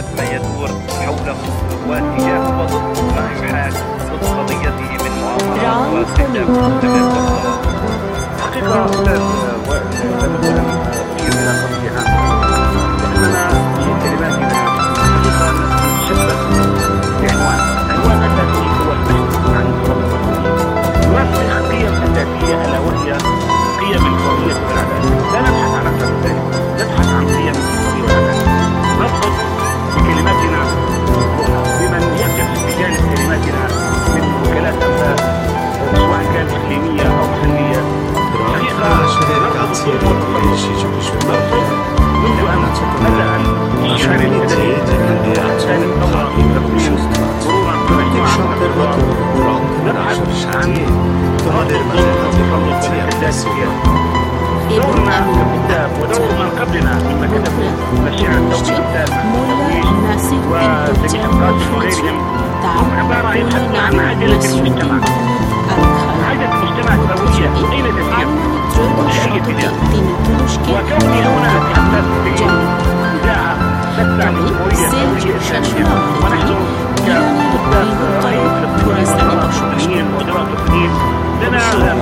ما يدور حوله واتجاه وضد ما يحاك ضد قضيته من مؤامرات واستخدام مستمر للطلاق. حقيقة أستاذ وائل لا نقول أن أشير إلى قضية عامة، لأننا في كلماتنا حقيقة نتشبث بعنوان أساسي هو البحث عن الرغبة يرسخ قيم أساسية ألا وهي قيم الحرية والعدالة. لا نبحث عن أكثر من ذلك، نبحث عن قيم الحرية والعدالة. نرفض بكلماتنا بمن يقف بجانب كلماتنا من وكالات أنباء سواء كانت إقليمية أو محلية. حقيقة نرفض منذ أن بدأ الشعر المدني كان الثورة في تقديم مرورا بمجموعة نبحث عن دورنا ككتاب ودور من قبلنا مما كتبوا الشعر الدولي التالي وسميح القاسم وغيرهم هم عبارة يبحثون عن عجلة المجتمع. عجلة المجتمع السوية أين تسير وبأي اتجاه؟ وكوني هنا أتحدث في إذاعة تتبع الجمهورية السوية ونحن ككتاب رأي فلسطينيين وأدراء فلسطينيين لنا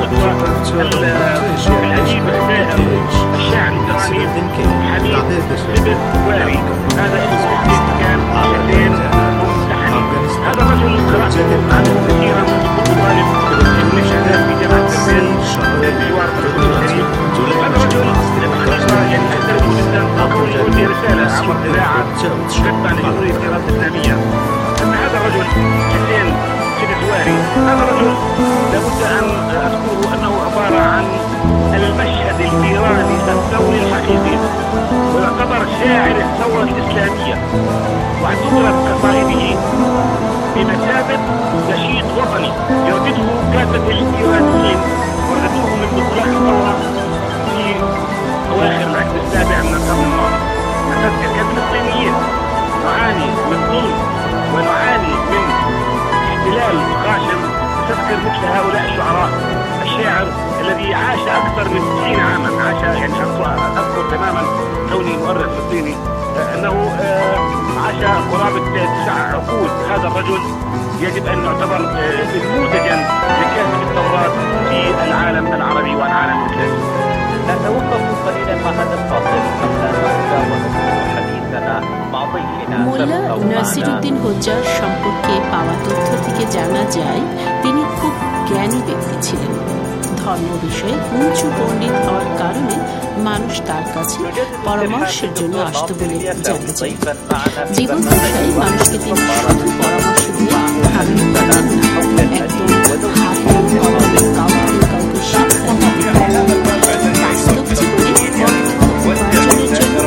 قدوة الأديب السائر الشاعر الإيراني حميد لبس واري. هذا اسمه كان شهرين ممتحن. هذا الرجل قرأت عنه كثيرا كنت طالب من الشهادات في جامعة تربية بجوار الرسول الشريف. هذا الرجل الحقيقة يحترم جدا. أقول لي رسالة عبر إذاعة تتبع لجمهورية إيران الإسلامية أن هذا الرجل حسين واري هذا الرجل لابد أن أذكره أنه عبارة عن المشهد الإيراني الثوري الحقيقي، ويعتبر شاعر الثورة الإسلامية، واعتبرت قصائده بمثابة نشيد وطني يردده كافة الإيرانيين وردوه من بطلاق الثورة في أواخر العقد السابع من القرن الماضي. نتذكر كفلسطينيين نعاني من ظلم ونعاني من احتلال غاشم، تذكر مثل هؤلاء الشعراء. الشاعر الذي عاش أكثر من 90 عاما، عاش يعني أذكر تماما كوني مؤرخ فلسطيني أنه عاش قرابة 9 عقود. هذا الرجل يجب أن يعتبر نموذجا لكاتب الثورات في العالم العربي والعالم الإسلامي. نتوقف قليلا مع هذا الفاصل قبل أن حديثنا مع ضيفنا মোল্লা নাসিরউদ্দিন হোজ্জার সম্পর্কে পাওয়া তথ্য থেকে জানা যায় তিনি খুব জ্ঞানী ব্যক্তি ছিলেন। ধর্ম বিষয়ে উঁচু পণ্ডিত হওয়ার কারণে মানুষ তার কাছে পরামর্শের জন্য আসত বলে জানা যায়। জীবন দশায় মানুষকে তিনি শুধু পরামর্শ দিয়ে ভাবতে পারেন না, একদম হাতে কলমে কাউকে কাউকে শিক্ষা দিতেন। বাস্তব জীবনে উপার্জনের জন্য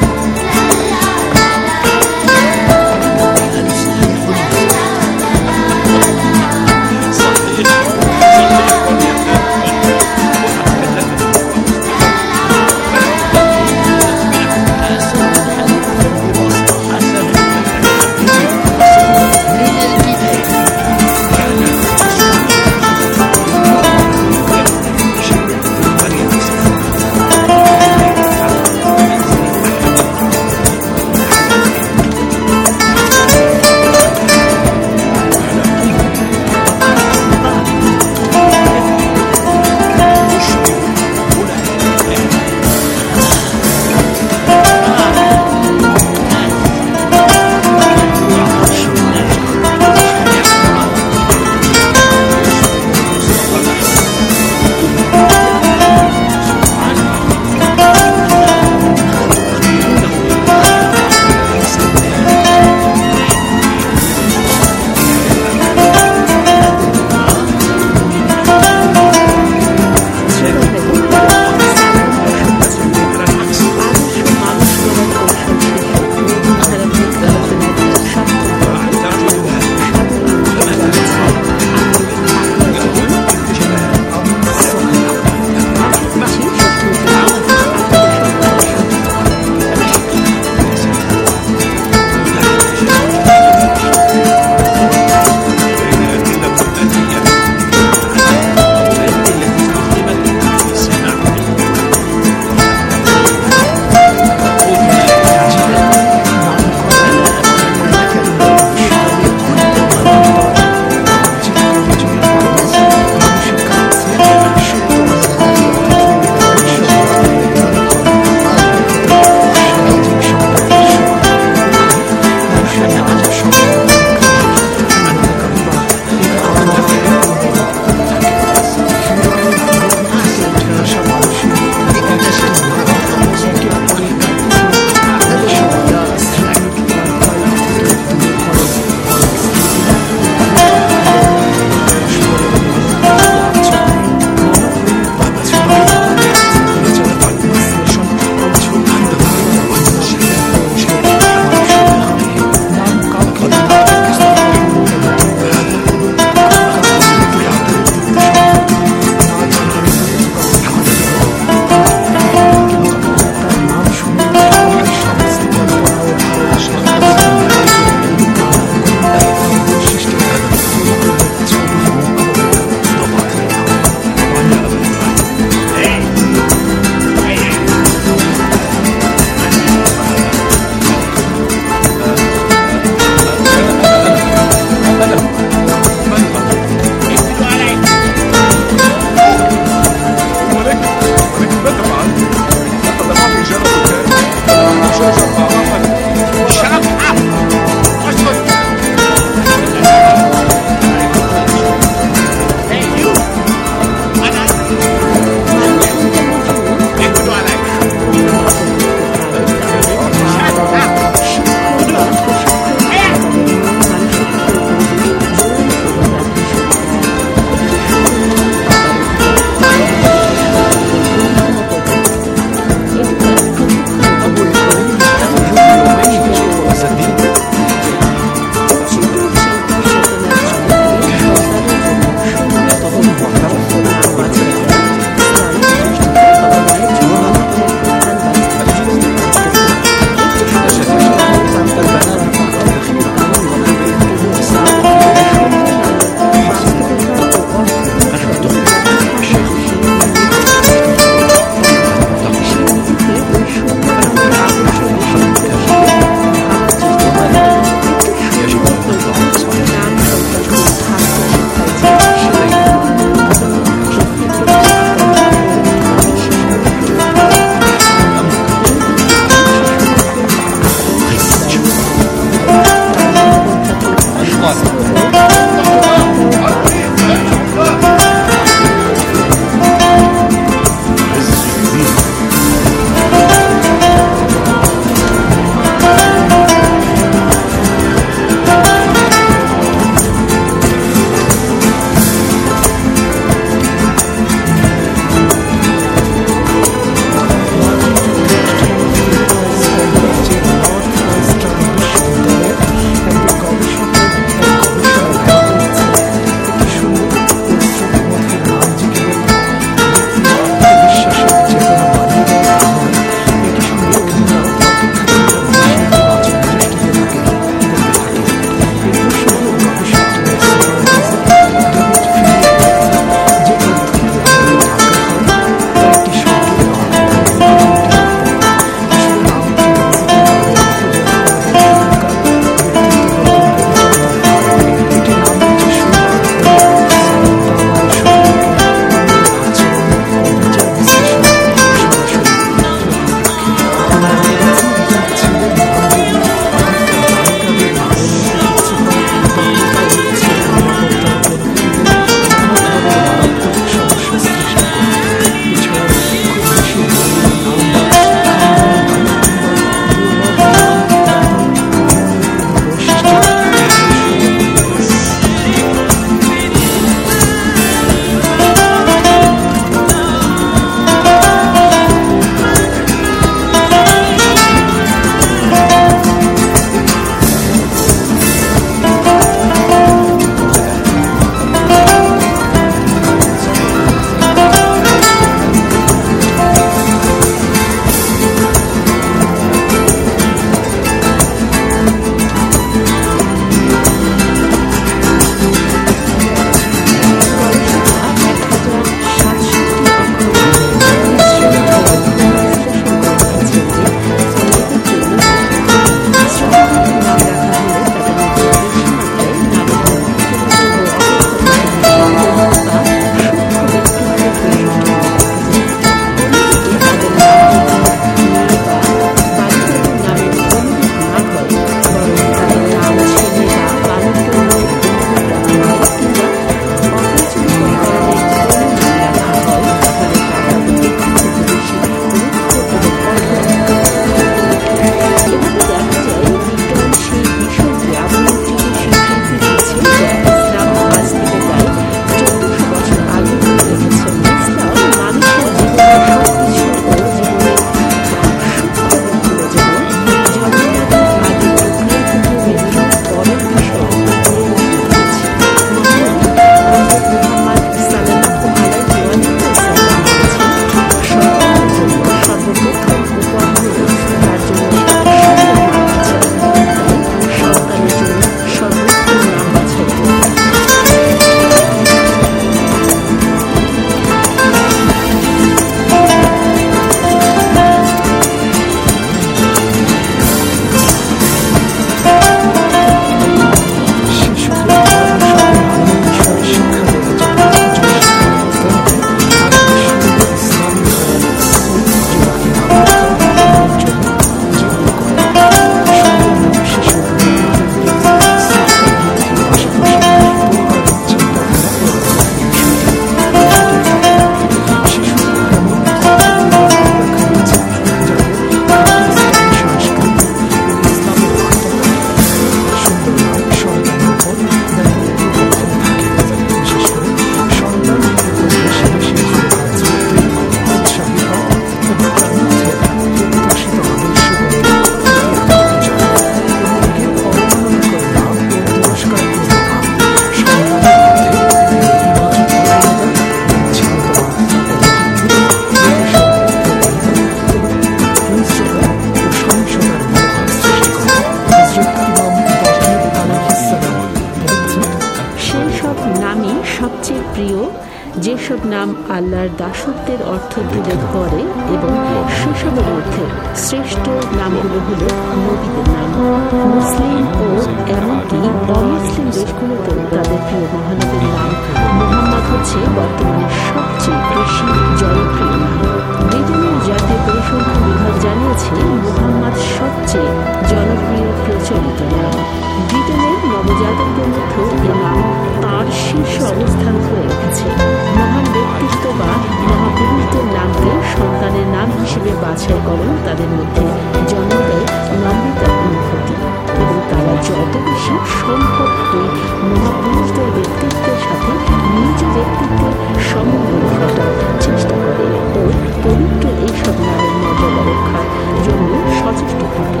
যেসব নাম আল্লাহর দাসত্বের অর্থ তুলে ধরে এবং সেসবের মধ্যে শ্রেষ্ঠ নামগুলো হল নবীদের নাম। মুসলিম ও এমনকি অমুসলিম দেশগুলোতেও তাদের প্রিয় মহানবীর নাম মুহাম্মদ হচ্ছে বর্তমানে সবচেয়ে বেশি জনপ্রিয় নাম। ব্রিটেনের জাতীয় পরিসংখ্যান বিভাগ জানিয়েছে মুহাম্মদ সবচেয়ে জনপ্রিয় প্রচলিত নাম। ব্রিটেনের নবজাতকদের মধ্যে এ নাম তাঁর শীর্ষ অবস্থান ধরে রেখেছে। মহান ব্যক্তিত্ব বা মহাপুরুষদের নামকে সন্তানের নাম হিসেবে বাছাই করেন তাদের মধ্যে জন্ম দেয় নম্রতার অনুভূতি এবং তারা যত বেশি সম্ভব এই মহাপুরুষদের ব্যক্তিত্বের সাথে নিজ ব্যক্তিত্বের সমন্বয় ঘটার চেষ্টা করে ও পবিত্র এইসব নামের মর্যাদা রক্ষার জন্য সচেষ্ট থাকে।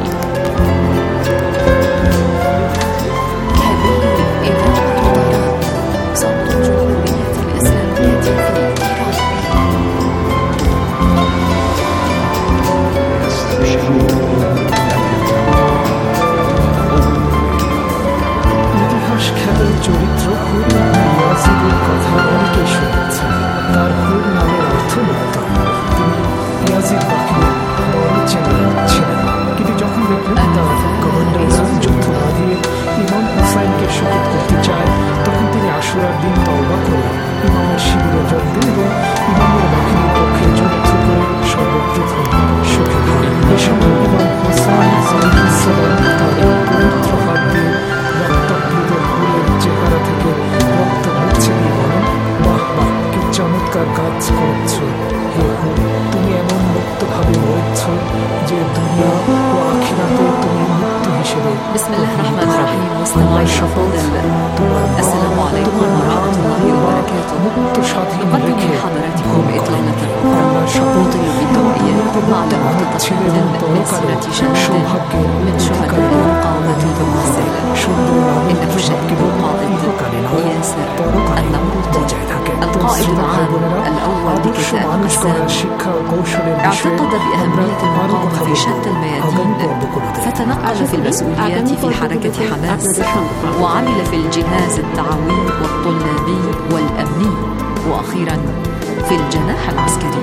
চরিত্র হুর ইয়াজিদের কথা অনেকে শুনেছে। তার হুর নামের অর্থ মূলত তিনি ইয়াজিদ বাকি বড় ছিলেন, কিন্তু যখন দেখলেন তার কমান্ডাররা যুদ্ধ বাঁধিয়ে ইমাম হুসাইনকে শহীদ করতে চায়, তখন তিনি আশুরার দিন তওবা করে ইমামের শিবিরে যোগ দেন এবং ইমামের বাহিনীর পক্ষে যুদ্ধ করে সর্বপ্রথম শহীদ হন। এ সময় ইমাম হুসাইন তাদের পবিত্র হাত দিয়ে রক্তাপ্লুত হুরের চেহারা থেকে রক্ত মুছে দিয়ে বলেন, বাহ বাহ, কি চমৎকার কাজ করছ হে হুর, তুমি এমন মুক্তভাবে মরছ যে দুনিয়া ও আখিরাতে তুমি মুক্ত হিসেবে। বিসমিল্লাহির রহমানির রহিম। মুসলিমাই শপথ, আসসালামু আলাইকুম ওয়া রাহমাতুল্লাহি ওয়া বারাকাতুহু। মুক্ত স্বাধীন রেখে حضراتكم إطلالة شروطي البدائية بعد مقتطفات من سيرة شهادة من شهداء المقاومة المنزلة. إنه الشهيد القائد ياسر النمروطي القائد العام الأول لكتائب قسام اعتقد بأهمية المقاومة في شتى الميادين، فتنقل في المسؤوليات في حركة حماس وعمل في الجهاز الدعوي والطلابي والأمني وأخيرا في الجناح العسكري.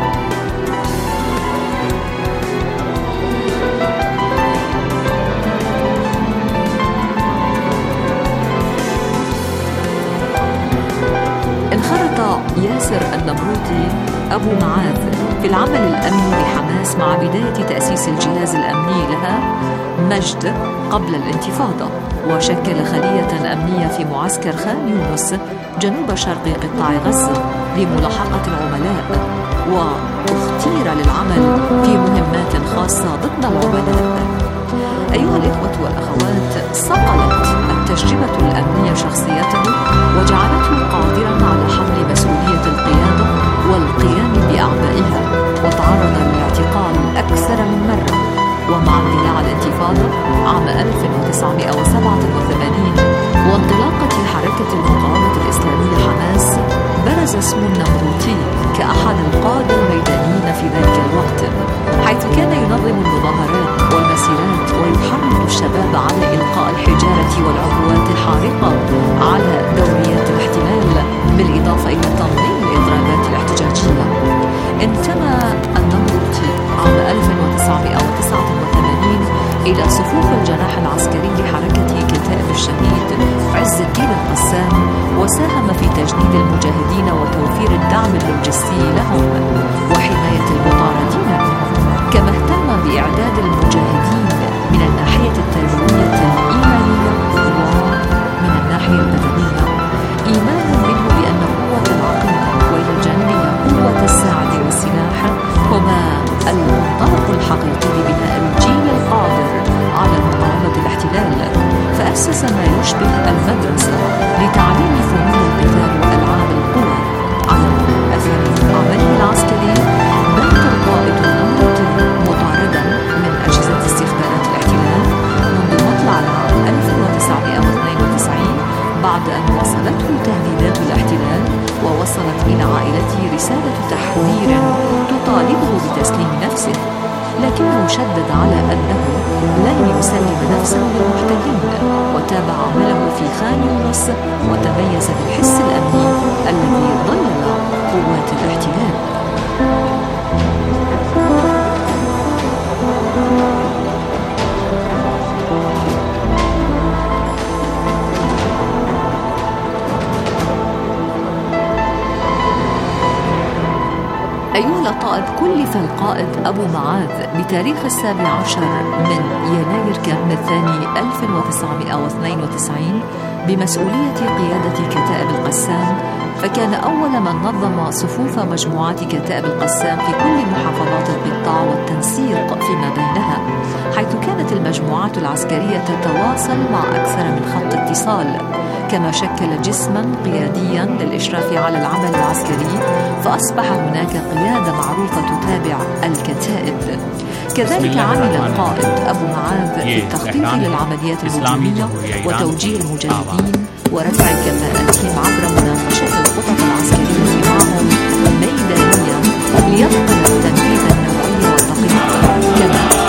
انخرط ياسر النمروطي أبو معاذ في العمل الأمني لحماس مع بداية تأسيس الجهاز الأمني لها مجد قبل الانتفاضة، وشكل خلية أمنية في معسكر خان يونس جنوب شرق قطاع غزة لملاحقة العملاء، واختير للعمل في مهمات خاصة ضد العملاء. أيها الإخوة والأخوات، صقلت التجربة الأمنية شخصيته وجعلته قادرا على حمل مسؤولية القيادة والقيام بأعبائها، وتعرض للاعتقال أكثر من مرة. ومع اندلاع الانتفاضة عام 1987 وانطلاقة حركة المقاومة الإسلامية حماس، برز اسم النمروطي كأحد القادة الميدانيين في ذلك الوقت، حيث كان ينظم المظاهرات والمسيرات ويحرض الشباب على إلقاء الحجارة والعبوات الحارقة على دوريات الاحتلال، بالإضافة إلى تنظيم الإضرابات الاحتجاجية. انتمى النمروطي عام 1989 إلى صفوف الجناح العسكري لحركة كتائب الشهيد عز الدين القسام، وساهم في تجنيد المجاهدين وتوفير الدعم اللوجستي لهم وحماية المطاردين منهم، كما اهتم بإعداد المجاهدين من الناحية التربوية الإيمانية ومن الناحية البدنية، إيمانا منه بأن قوة العقيدة وإلى الجانب قوة الساعد والسلاح هما المنطلق الحقيقي لبناء الجيل القادر على مقاومة الاحتلال، فأسس ما يشبه المدرسة لتعليم فنون القتال وألعاب القوى. على أثر عمله العسكري بات القائد النمروطي مطاردا من أجهزة استخبارات الاحتلال منذ مطلع العام 1992 بعد أن وصلته تهديدات الاحتلال، ووصلت إلى عائلته رسالة تحذير تطالبه بتسليم نفسه. لكنه شدد على أنه لن يسلم نفسه للمحتلين، وتابع عمله في خان يونس، وتميز بالحس الأمني الذي ضلل قوات الاحتلال. أيها الأطائب، كلف القائد أبو معاذ بتاريخ 17 من يناير كان الثاني 1992 بمسؤولية قيادة كتائب القسام، فكان أول من نظم صفوف مجموعات كتائب القسام في كل محافظات القطاع والتنسيق فيما بينها، حيث كانت المجموعات العسكرية تتواصل مع أكثر من خط اتصال، كما شكل جسما قياديا للإشراف على العمل العسكري، فأصبح هناك قيادة معروفة تتابع الكتائب. كذلك عمل القائد أبو معاذ في التخطيط للعمليات الهجومية وتوجيه المجندين ورفع كفاءتهم عبر مناقشة الخطط العسكرية معهم ميدانيا ليضمن التنفيذ النوعي والدقيق، كما